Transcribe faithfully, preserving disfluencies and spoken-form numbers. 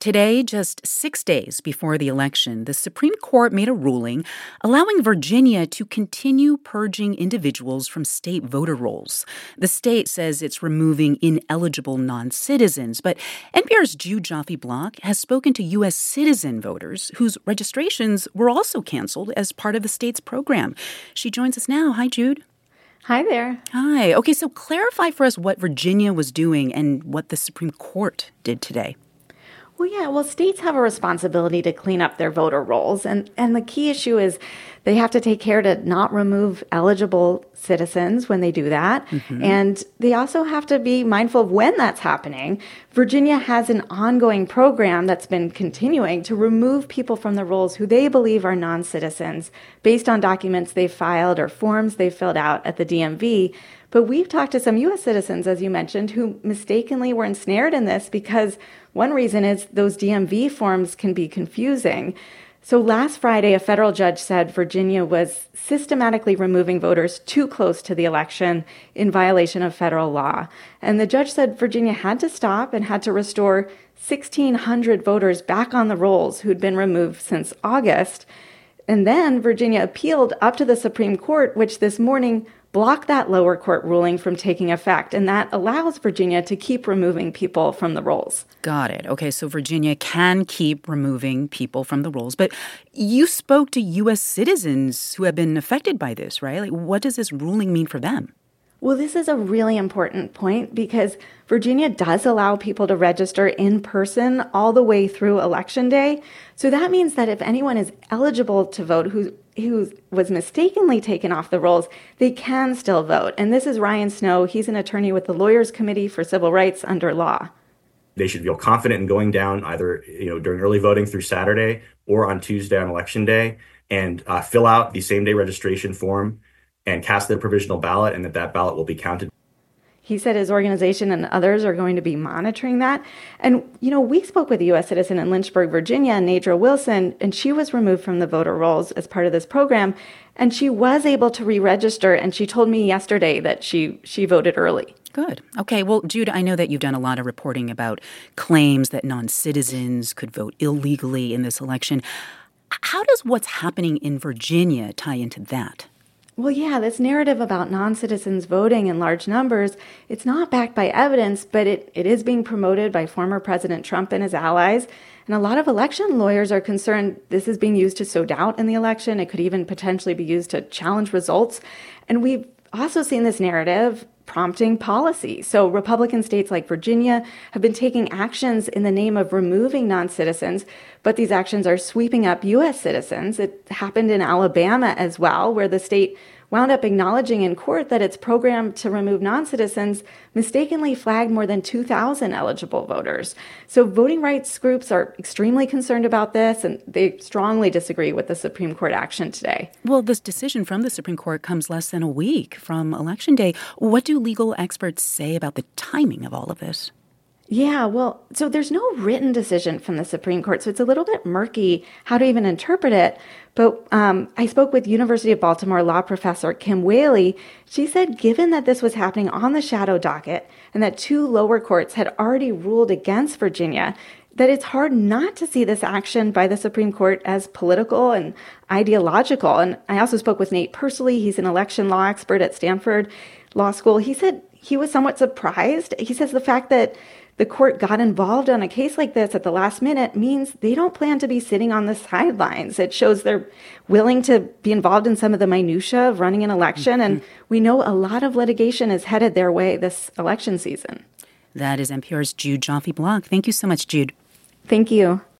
Today, just six days before the election, the Supreme Court made a ruling allowing Virginia to continue purging individuals from state voter rolls. The state says it's removing ineligible non-citizens, but N P R's Jude Joffe-Block has spoken to U S citizen voters whose registrations were also canceled as part of the state's program. She joins us now. Hi, Jude. Hi there. Hi. Okay, so clarify for us what Virginia was doing and what the Supreme Court did today. Well, yeah, well, states have a responsibility to clean up their voter rolls. And, and the key issue is they have to take care to not remove eligible citizens when they do that. Mm-hmm. And they also have to be mindful of when that's happening. Virginia has an ongoing program that's been continuing to remove people from the rolls who they believe are non-citizens based on documents they filed or forms they filled out at the D M V. But we've talked to some U S citizens, as you mentioned, who mistakenly were ensnared in this because one reason is those D M V forms can be confusing. So last Friday, a federal judge said Virginia was systematically removing voters too close to the election in violation of federal law. And the judge said Virginia had to stop and had to restore sixteen hundred voters back on the rolls who'd been removed since August. And then Virginia appealed up to the Supreme Court, which this morning block that lower court ruling from taking effect. And that allows Virginia to keep removing people from the rolls. Got it. Okay, so Virginia can keep removing people from the rolls. But you spoke to U S citizens who have been affected by this, right? Like, what does this ruling mean for them? Well, this is a really important point because Virginia does allow people to register in person all the way through Election Day. So that means that if anyone is eligible to vote who who was mistakenly taken off the rolls, they can still vote. And this is Ryan Snow. He's an attorney with the Lawyers Committee for Civil Rights under law. They should feel confident in going down either, you know, during early voting through Saturday or on Tuesday on Election Day and uh, fill out the same day registration form and cast their provisional ballot, and that that ballot will be counted. He said his organization and others are going to be monitoring that. And, you know, we spoke with a U S citizen in Lynchburg, Virginia, Nadra Wilson, and she was removed from the voter rolls as part of this program. And she was able to re-register, and she told me yesterday that she, she voted early. Good. Okay. Well, Jude, I know that you've done a lot of reporting about claims that non-citizens could vote illegally in this election. How does what's happening in Virginia tie into that? Well, yeah, this narrative about non-citizens voting in large numbers, it's not backed by evidence, but it, it is being promoted by former President Trump and his allies. And a lot of election lawyers are concerned this is being used to sow doubt in the election. It could even potentially be used to challenge results. And we've also seen this narrative prompting policy. So Republican states like Virginia have been taking actions in the name of removing non-citizens, but these actions are sweeping up U S citizens. It happened in Alabama as well, where the state wound up acknowledging in court that its program to remove non-citizens mistakenly flagged more than two thousand eligible voters. So voting rights groups are extremely concerned about this, and they strongly disagree with the Supreme Court action today. Well, this decision from the Supreme Court comes less than a week from Election Day. What do legal experts say about the timing of all of this? Yeah, well, so there's no written decision from the Supreme Court, so it's a little bit murky how to even interpret it. But um, I spoke with University of Baltimore law professor Kim Whaley. She said given that this was happening on the shadow docket and that two lower courts had already ruled against Virginia, that it's hard not to see this action by the Supreme Court as political and ideological. And I also spoke with Nate Persily. He's an election law expert at Stanford Law School. He said he was somewhat surprised. He says the fact that the court got involved on a case like this at the last minute means they don't plan to be sitting on the sidelines. It shows they're willing to be involved in some of the minutia of running an election. Mm-hmm. And we know a lot of litigation is headed their way this election season. That is N P R's Jude Joffe-Block. Thank you so much, Jude. Thank you.